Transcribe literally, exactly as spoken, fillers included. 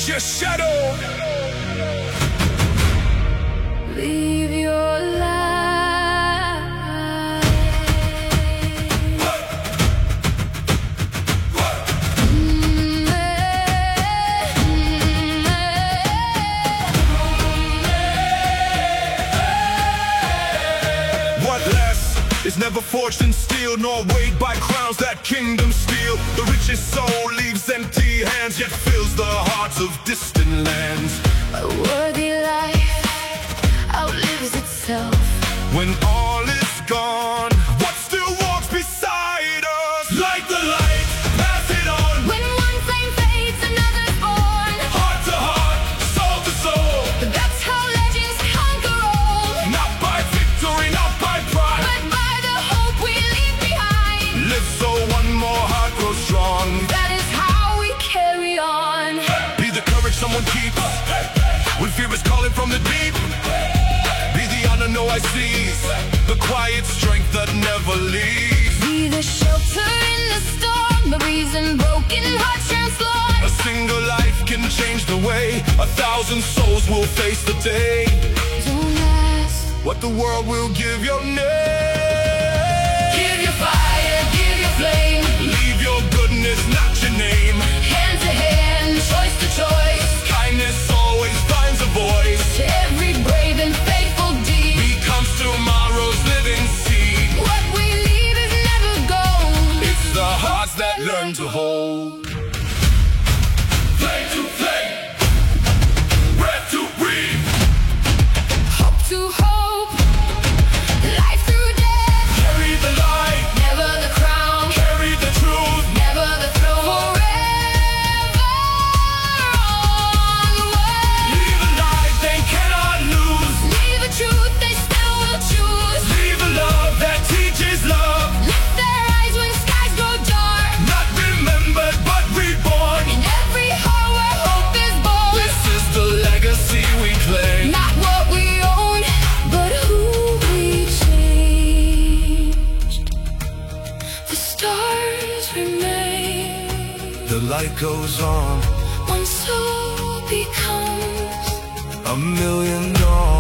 hide your shadow. Leave your light. What lasts is never forged in steel, nor weighed by crowns that kingdom steal. The richest soul leaves empty hands, yet fills the hearts of distant lands. A worthy life outlives itself. When all is gone, what still walks beside us? Light the light, pass it on. When one flame fades, another's born. Heart to heart, soul to soul. That's how legends conquer all. Not by victory, not by pride, But by the hope we leave behind. live so one more heart grows strong. That is how we carry on. Be the courage someone keeps when fear is calling from the deep. Be the honor no I seize, the quiet strength that never leaves. Be the shelter in the storm, the reason broken hearts transform. A single life can change the way a thousand souls will face the day. Don't ask. What the world will give your name. Give your fire, give your flame. Leave your goodness, not your name. Hand to hand, choice to choice. Kindness always finds a voice. To every brave and faithful deed. Becomes tomorrow's living seed. What we leave is never gold. It's the hearts that learn to hold. Flame to flame, breath to breathe. Hope to hope, life through death. Carry the light, Never the crown, carry the truth. never the throne. Forever on the way. Leave a light they cannot lose. Leave the truth they still will choose. Leave a love that teaches love. Lift their eyes when skies grow dark. Not remembered but reborn. In every heart where hope is born. This is the legacy we claim. Not what we own, but who we changed. The stars remain. The light goes on, One soul becomes a million dawn.